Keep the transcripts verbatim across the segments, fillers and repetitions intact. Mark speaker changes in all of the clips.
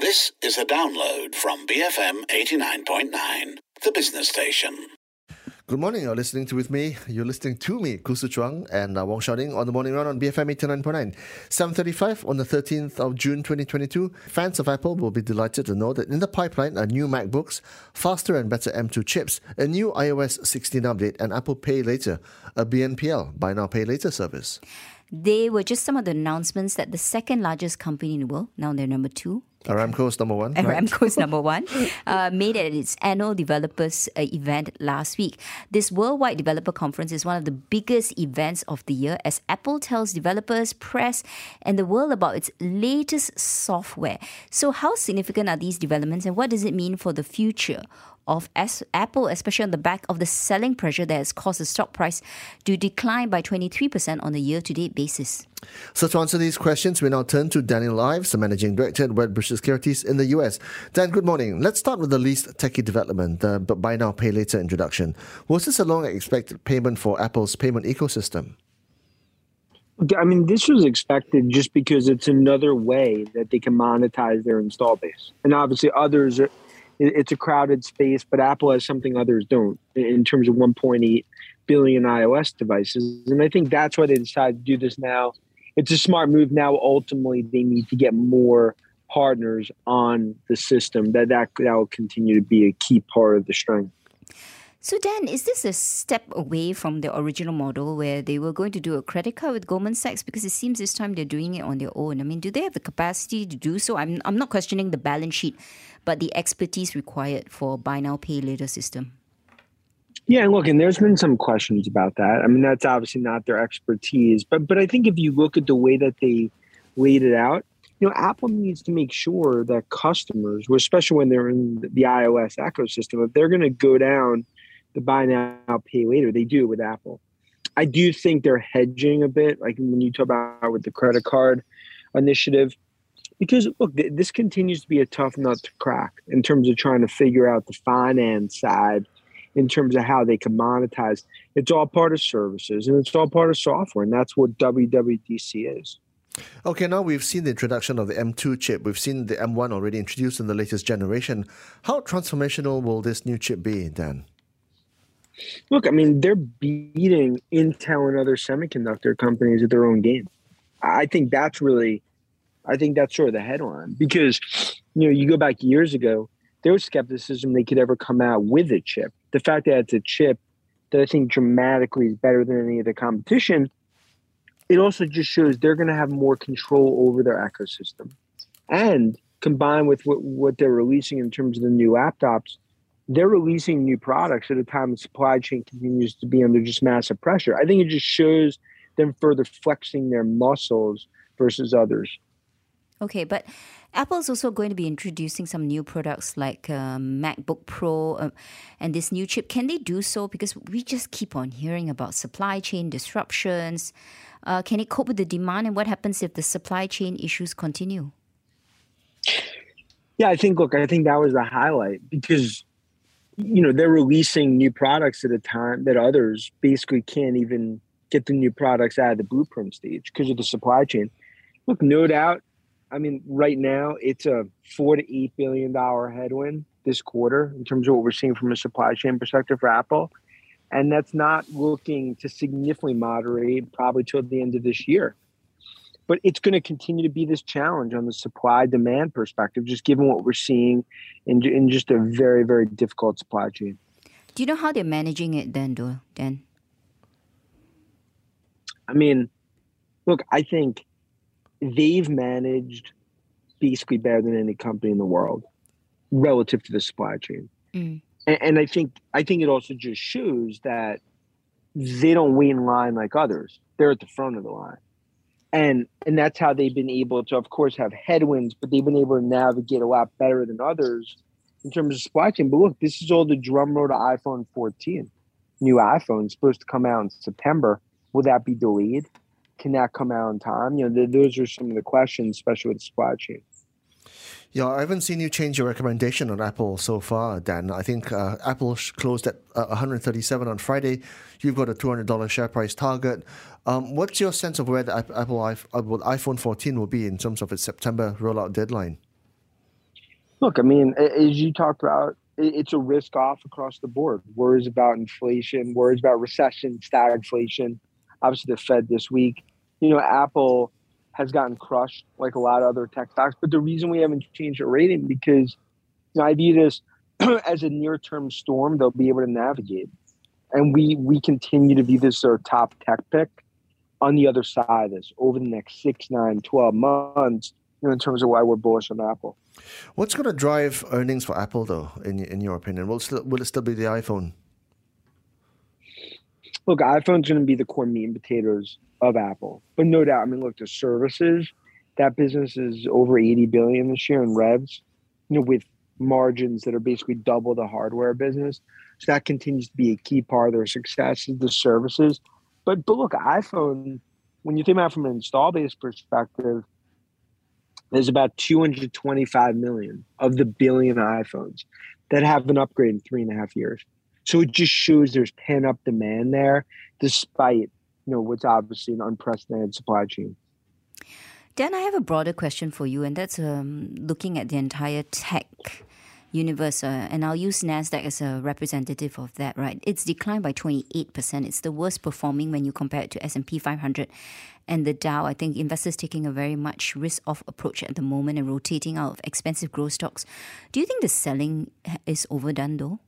Speaker 1: This is a download from B F M eighty-nine point nine, the business station.
Speaker 2: Good morning, you're listening to with me. You're listening to me, Khoo Hsu Chuang and uh, Wong Xiaoning on the morning run on B F M eighty-nine point nine. seven thirty-five on the thirteenth of June twenty twenty-two. Fans of Apple will be delighted to know that in the pipeline are new MacBooks, faster and better M two chips, a new i O S sixteen update, and Apple Pay Later, a B N P L, Buy Now Pay Later service.
Speaker 3: They were just some of the announcements that the second largest company in the world, now they're number two,
Speaker 2: Aramco's number one. Right?
Speaker 3: Aramco's number one, uh, made at its annual developers uh, event last week. This worldwide developer conference is one of the biggest events of the year as Apple tells developers, press, and the world about its latest software. So how significant are these developments and what does it mean for the future of as Apple, especially on the back of the selling pressure that has caused the stock price to decline by twenty-three percent on a year-to-date basis?
Speaker 2: So to answer these questions, we now turn to Daniel Ives, the Managing Director at Wedbush Securities in the U S. Dan, good morning. Let's start with the least techie development, the Buy Now Pay Later introduction. Was this a long-expected payment for Apple's payment ecosystem?
Speaker 4: I mean, this was expected just because it's another way that they can monetize their install base. And obviously others are, it's a crowded space, but Apple has something others don't in terms of one point eight billion iOS devices. And I think that's why they decided to do this now. It's a smart move. Now, ultimately, they need to get more partners on the system. That, that, that will continue to be a key part of the strength.
Speaker 3: So Dan, is this a step away from the original model where they were going to do a credit card with Goldman Sachs? Because it seems this time they're doing it on their own. I mean, do they have the capacity to do so? I'm I'm not questioning the balance sheet, but the expertise required for Buy Now Pay Later system.
Speaker 4: Yeah, and look, and there's been some questions about that. I mean, that's obviously not their expertise. But but I think if you look at the way that they laid it out, you know, Apple needs to make sure that customers, especially when they're in the iOS ecosystem, if they're going to go down the Buy Now, Pay Later, they do it with Apple. I do think they're hedging a bit, like when you talk about with the credit card initiative, because look, th- this continues to be a tough nut to crack in terms of trying to figure out the finance side, in terms of how they can monetize. It's all part of services and it's all part of software, and that's what W W D C is.
Speaker 2: Okay, now we've seen the introduction of the M two chip. We've seen the M one already introduced in the latest generation. How transformational will this new chip be, Dan?
Speaker 4: Look, I mean, they're beating Intel and other semiconductor companies at their own game. I think that's really, I think that's sort of the headline because, you know, you go back years ago, there was skepticism they could ever come out with a chip. The fact that it's a chip that I think dramatically is better than any of the competition, it also just shows they're going to have more control over their ecosystem. And combined with what, what they're releasing in terms of the new laptops, they're releasing new products at a time the supply chain continues to be under just massive pressure. I think it just shows them further flexing their muscles versus others.
Speaker 3: Okay, but Apple's also going to be introducing some new products like uh, MacBook Pro uh, and this new chip. Can they do so? Because we just keep on hearing about supply chain disruptions. Uh, can it cope with the demand? And what happens if the supply chain issues continue?
Speaker 4: Yeah, I think, look, I think that was the highlight because, you know, they're releasing new products at a time that others basically can't even get the new products out of the blueprint stage because of the supply chain. Look, no doubt, I mean, right now it's a four to eight billion dollar headwind this quarter in terms of what we're seeing from a supply chain perspective for Apple, and that's not looking to significantly moderate probably till the end of this year. But it's going to continue to be this challenge on the supply demand perspective, just given what we're seeing in in just a very very difficult supply chain.
Speaker 3: Do you know how they're managing it then, though, Dan?
Speaker 4: I mean, look, I think they've managed basically better than any company in the world relative to the supply chain. Mm. And, and I think I think it also just shows that they don't wait in line like others. They're at the front of the line. And and that's how they've been able to, of course, have headwinds, but they've been able to navigate a lot better than others in terms of supply chain. But look, this is all the drum roll to iPhone fourteen. New iPhone supposed to come out in September. Will that be delayed? Can that come out in time? You know, th- those are some of the questions, especially with the supply chain.
Speaker 2: Yeah, I haven't seen you change your recommendation on Apple so far, Dan. I think uh, Apple closed at uh, one hundred thirty-seven on Friday. You've got a two hundred dollars share price target. Um, what's your sense of where the Apple iPhone fourteen will be in terms of its September rollout deadline?
Speaker 4: Look, I mean, as you talked about, it's a risk off across the board. Worries about inflation, worries about recession, stagflation. Obviously, the Fed this week. You know, Apple has gotten crushed like a lot of other tech stocks. But the reason we haven't changed our rating because you know, I view this as a near-term storm they'll be able to navigate. And we we continue to view this as our top tech pick on the other side of this over the next six, nine, twelve months, you know, in terms of why we're bullish on Apple.
Speaker 2: What's going to drive earnings for Apple, though, in in your opinion? Will it still, will it still be the iPhone?
Speaker 4: Look, iPhone's going to be the core meat and potatoes of Apple. But no doubt, I mean, look, the services, that business is over eighty billion dollars this year in revs, you know, with margins that are basically double the hardware business. So that continues to be a key part of their success is the services. But, but look, iPhone, when you think about it from an install base perspective, there's about two hundred twenty-five million of the billion iPhones that have been upgraded in three and a half years. So it just shows there's pent-up demand there, despite, you know, what's obviously an unprecedented supply chain.
Speaker 3: Dan, I have a broader question for you, and that's um, looking at the entire tech universe, uh, and I'll use NASDAQ as a representative of that, right? It's declined by twenty-eight percent. It's the worst performing when you compare it to S and P five hundred and the Dow. I think investors taking a very much risk-off approach at the moment and rotating out of expensive growth stocks. Do you think the selling is overdone, though?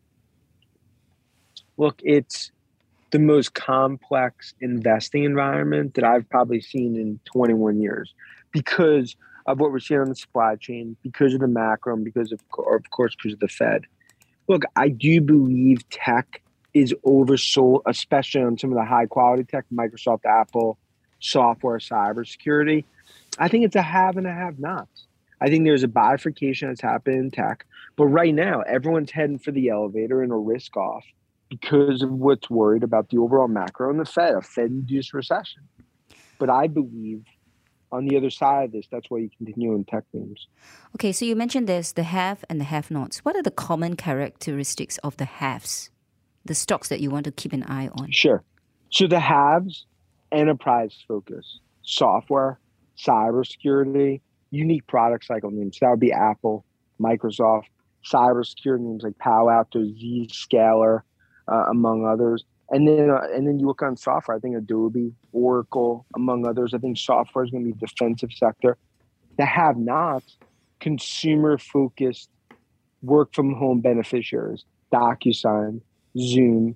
Speaker 4: Look, it's the most complex investing environment that I've probably seen in twenty-one years because of what we're seeing on the supply chain, because of the macro, and because of, of course, because of the Fed. Look, I do believe tech is oversold, especially on some of the high quality tech, Microsoft, Apple, software, cybersecurity. I think it's a have and a have nots. I think there's a bifurcation that's happened in tech, but right now everyone's heading for the elevator in a risk off because of what's worried about the overall macro and the Fed, a Fed-induced recession. But I believe on the other side of this, that's why you continue in tech names.
Speaker 3: Okay, so you mentioned there's the have and the have-nots. What are the common characteristics of the haves, the stocks that you want to keep an eye on?
Speaker 4: Sure. So the haves, enterprise focus, software, cybersecurity, unique product cycle names. That would be Apple, Microsoft, cybersecurity names like Palo Alto, Zscaler, uh, among others. And then uh, and then you look on software, I think Adobe, Oracle, among others. I think software is going to be defensive sector. The have-nots, consumer-focused, work-from-home beneficiaries, DocuSign, Zoom.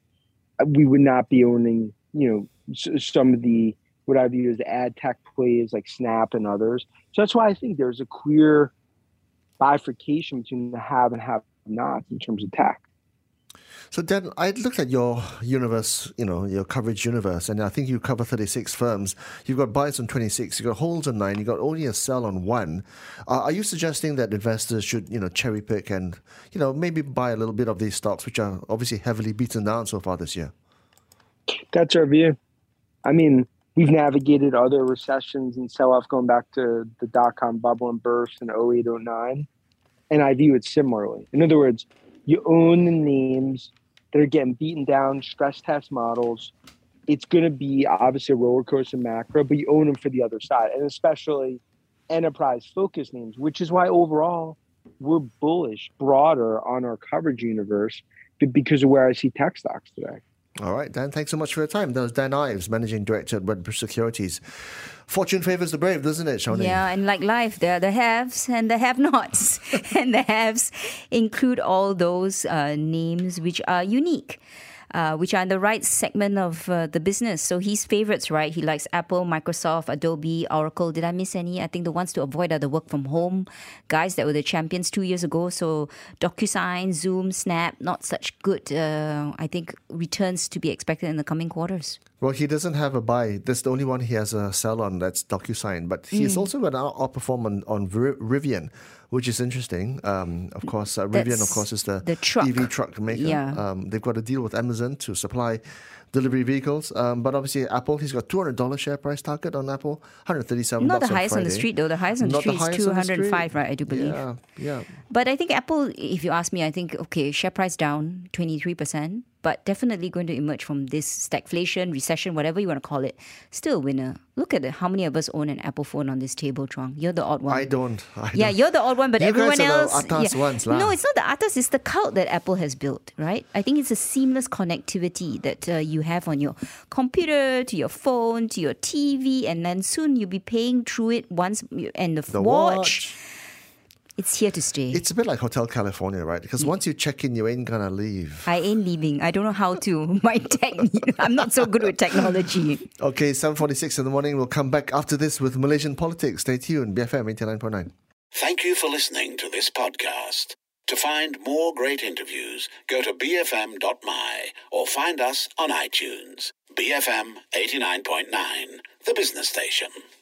Speaker 4: We would not be owning, you know, some of the, what I view as ad tech plays like Snap and others. So that's why I think there's a clear bifurcation between the have and have-nots in terms of tech.
Speaker 2: So Dan, I looked at your universe, you know, your coverage universe, and I think you cover thirty-six firms. You've got buys on twenty-six, you've got holds on nine, you've got only a sell on one. Uh, are you suggesting that investors should, you know, cherry pick and, you know, maybe buy a little bit of these stocks, which are obviously heavily beaten down so far this year?
Speaker 4: That's our view. I mean, we've navigated other recessions and sell-off going back to the dot-com bubble and burst in oh eight, oh nine, and I view it similarly. In other words, you own the names that are getting beaten down, stress test models. It's going to be obviously a roller coaster macro, but you own them for the other side, and especially enterprise focus names, which is why overall we're bullish, broader on our coverage universe because of where I see tech stocks today.
Speaker 2: All right, Dan, thanks so much for your time. That was Dan Ives, Managing Director at Wedbush Securities. Fortune favors the brave, doesn't it, Shawnee?
Speaker 3: Yeah, and like life, there are the haves and the have-nots. And the haves include all those uh, names which are unique. Uh, which are in the right segment of uh, the business. So his favorites, right? He likes Apple, Microsoft, Adobe, Oracle. Did I miss any? I think the ones to avoid are the work from home guys that were the champions two years ago. So DocuSign, Zoom, Snap, not such good, uh, I think, returns to be expected in the coming quarters.
Speaker 2: Well, he doesn't have a buy. That's the only one he has a sell on. That's DocuSign. But he's mm. also got an outperform on, on Rivian, which is interesting. Um, of course, uh, Rivian, of course, is the,
Speaker 3: the truck.
Speaker 2: E V truck maker.
Speaker 3: Yeah.
Speaker 2: Um, they've got a deal with Amazon to supply delivery vehicles. Um, but obviously, Apple, he's got two hundred dollars share price target on Apple, one hundred thirty-seven
Speaker 3: Not the
Speaker 2: bucks on
Speaker 3: highest on the
Speaker 2: Friday.
Speaker 3: street, though. The highest on the
Speaker 2: Not
Speaker 3: street is
Speaker 2: highest on
Speaker 3: two
Speaker 2: the
Speaker 3: hundred five,
Speaker 2: street.
Speaker 3: right? I do believe.
Speaker 2: Yeah, yeah.
Speaker 3: But I think Apple, if you ask me, I think, okay, share price down twenty-three percent, but definitely going to emerge from this stagflation, recession, whatever you want to call it. Still a winner. Look at it. How many of us own an Apple phone on this table, Chuang? You're the odd one.
Speaker 2: I don't. I
Speaker 3: Yeah,
Speaker 2: don't.
Speaker 3: you're the odd one, but
Speaker 2: You
Speaker 3: everyone
Speaker 2: guys are the
Speaker 3: else.
Speaker 2: atas
Speaker 3: yeah.
Speaker 2: ones lah.
Speaker 3: No, it's not the atas. It's the cult that Apple has built, right? I think it's a seamless connectivity that uh, you have on your computer, to your phone, to your T V, and then soon you'll be paying through it once. And the,
Speaker 2: The
Speaker 3: watch,
Speaker 2: watch.
Speaker 3: it's here to stay.
Speaker 2: It's a bit like Hotel California, right? Because once you check in, you ain't gonna leave.
Speaker 3: I ain't leaving. I don't know how to. My tech, I'm not so good with technology.
Speaker 2: Okay, seven forty-six in the morning. We'll come back after this with Malaysian politics. Stay tuned. B F M eighty-nine point nine.
Speaker 1: Thank you for listening to this podcast. To find more great interviews, go to b f m dot m y or find us on iTunes. B F M eighty-nine point nine, the business station.